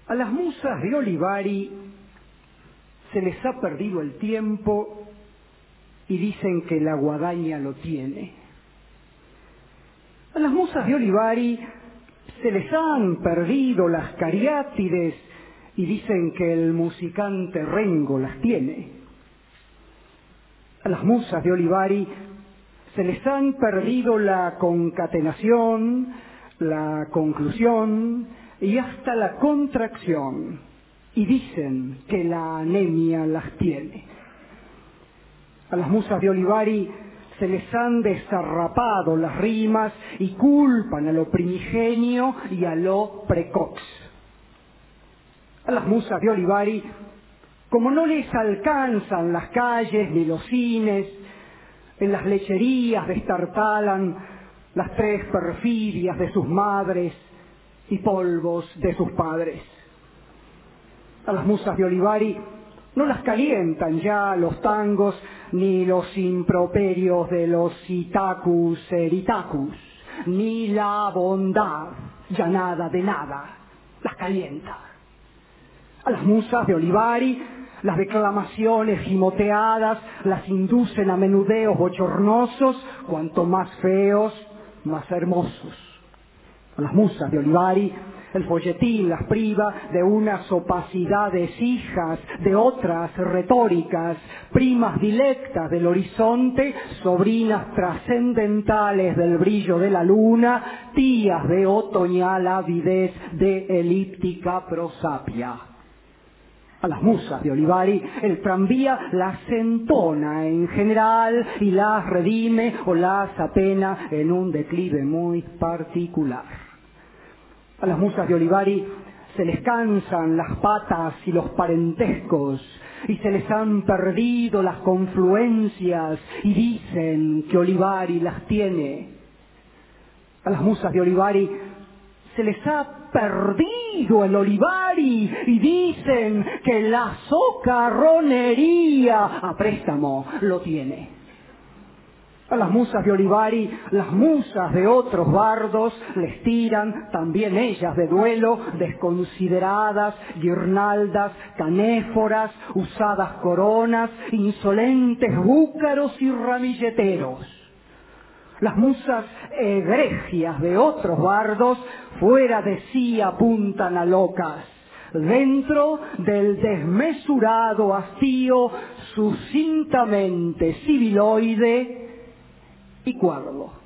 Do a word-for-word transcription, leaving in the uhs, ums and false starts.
A las musas de Olivari se les ha perdido el tiempo y dicen que la guadaña lo tiene. A las musas de Olivari se les han perdido las cariátides y dicen que el musicante Rengo las tiene. A las musas de Olivari se les han perdido la concatenación, la conclusión y hasta la contracción, y dicen que la anemia las tiene. A las musas de Olivari se les han desarrapado las rimas y culpan a lo primigenio y a lo precoz. A las musas de Olivari, como no les alcanzan las calles ni los cines, en las lecherías destartalan las tres perfidias de sus madres y polvos de sus padres. A las musas de Olivari no las calientan ya los tangos ni los improperios de los itacus eritacus, ni la bondad, ya nada de nada, las calienta. A las musas de Olivari las declamaciones gimoteadas las inducen a menudeos bochornosos, cuanto más feos, más hermosos. A las musas de Olivari el folletín las priva de unas opacidades hijas de otras retóricas, primas dilectas del horizonte, sobrinas trascendentales del brillo de la luna, tías de otoñal avidez de elíptica prosapia. A las musas de Olivari el tranvía las entona en general y las redime o las apena en un declive muy particular. A las musas de Olivari se les cansan las patas y los parentescos y se les han perdido las confluencias y dicen que Olivari las tiene. A las musas de Olivari se les ha perdido el Olivari y dicen que la socarronería a préstamo lo tiene. A las musas de Olivari, las musas de otros bardos les tiran, también ellas de duelo, desconsideradas, guirnaldas, canéforas, usadas coronas, insolentes búcaros y ramilleteros. Las musas egregias de otros bardos fuera de sí apuntan a locas, dentro del desmesurado hastío sucintamente civiloide y cuerdo.